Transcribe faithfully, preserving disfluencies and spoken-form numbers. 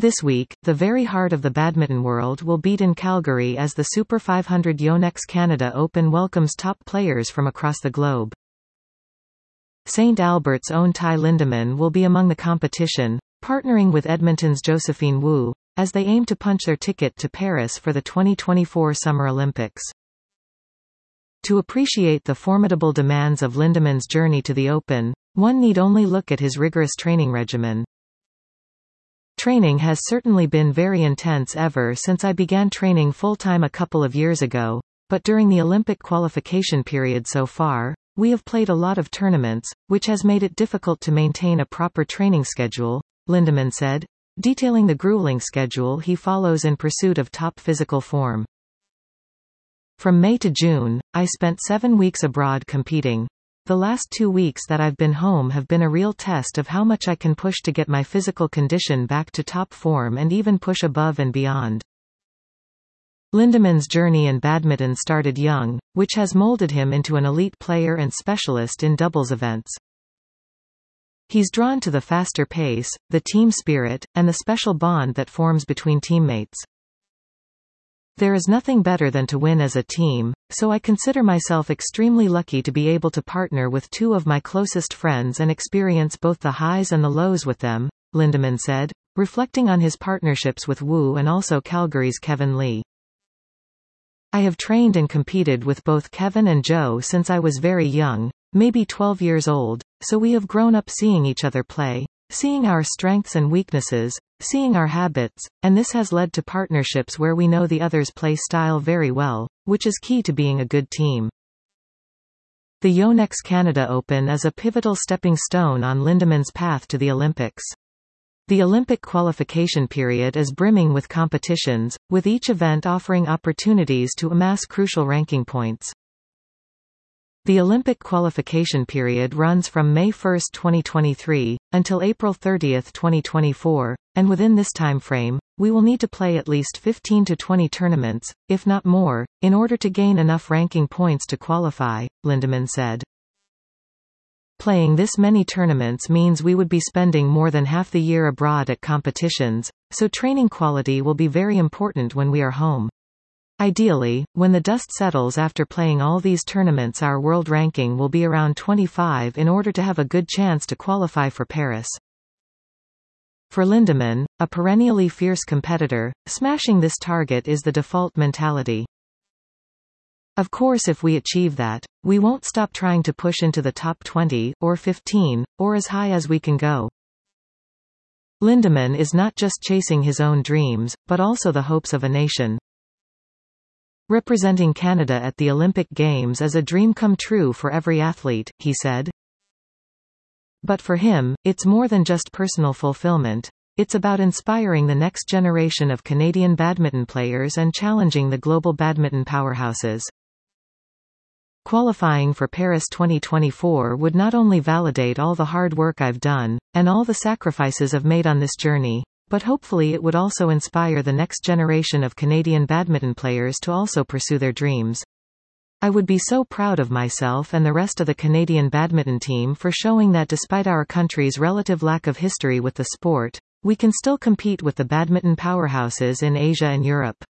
This week, the very heart of the badminton world will beat in Calgary as the Super five hundred Yonex Canada Open welcomes top players from across the globe. Saint Albert's own Ty Lindemann will be among the competition, partnering with Edmonton's Josephine Wu, as they aim to punch their ticket to Paris for the twenty twenty-four Summer Olympics. To appreciate the formidable demands of Lindemann's journey to the Open, one need only look at his rigorous training regimen. Training has certainly been very intense ever since I began training full-time a couple of years ago, but during the Olympic qualification period so far, we have played a lot of tournaments, which has made it difficult to maintain a proper training schedule, Lindemann said, detailing the grueling schedule he follows in pursuit of top physical form. From May to June, I spent seven weeks abroad competing. The last two weeks that I've been home have been a real test of how much I can push to get my physical condition back to top form and even push above and beyond. Lindemann's journey in badminton started young, which has molded him into an elite player and specialist in doubles events. He's drawn to the faster pace, the team spirit, and the special bond that forms between teammates. There is nothing better than to win as a team, so I consider myself extremely lucky to be able to partner with two of my closest friends and experience both the highs and the lows with them, Lindemann said, reflecting on his partnerships with Wu and also Calgary's Kevin Lee. I have trained and competed with both Kevin and Joe since I was very young, maybe twelve years old, so we have grown up seeing each other play, seeing our strengths and weaknesses, seeing our habits, and this has led to partnerships where we know the other's play style very well, which is key to being a good team. The Yonex Canada Open is a pivotal stepping stone on Lindemann's path to the Olympics. The Olympic qualification period is brimming with competitions, with each event offering opportunities to amass crucial ranking points. The Olympic qualification period runs from May first twenty twenty-three, until April thirtieth twenty twenty-four, and within this time frame, we will need to play at least fifteen to twenty tournaments, if not more, in order to gain enough ranking points to qualify, Lindemann said. Playing this many tournaments means we would be spending more than half the year abroad at competitions, so training quality will be very important when we are home. Ideally, when the dust settles after playing all these tournaments, our world ranking will be around twenty-five in order to have a good chance to qualify for Paris. For Lindemann, a perennially fierce competitor, smashing this target is the default mentality. Of course, if we achieve that, we won't stop trying to push into the top twenty, or fifteen, or as high as we can go. Lindemann is not just chasing his own dreams, but also the hopes of a nation. Representing Canada at the Olympic Games is a dream come true for every athlete, he said. But for him, it's more than just personal fulfillment. It's about inspiring the next generation of Canadian badminton players and challenging the global badminton powerhouses. Qualifying for Paris twenty twenty-four would not only validate all the hard work I've done, and all the sacrifices I've made on this journey, but hopefully it would also inspire the next generation of Canadian badminton players to also pursue their dreams. I would be so proud of myself and the rest of the Canadian badminton team for showing that despite our country's relative lack of history with the sport, we can still compete with the badminton powerhouses in Asia and Europe.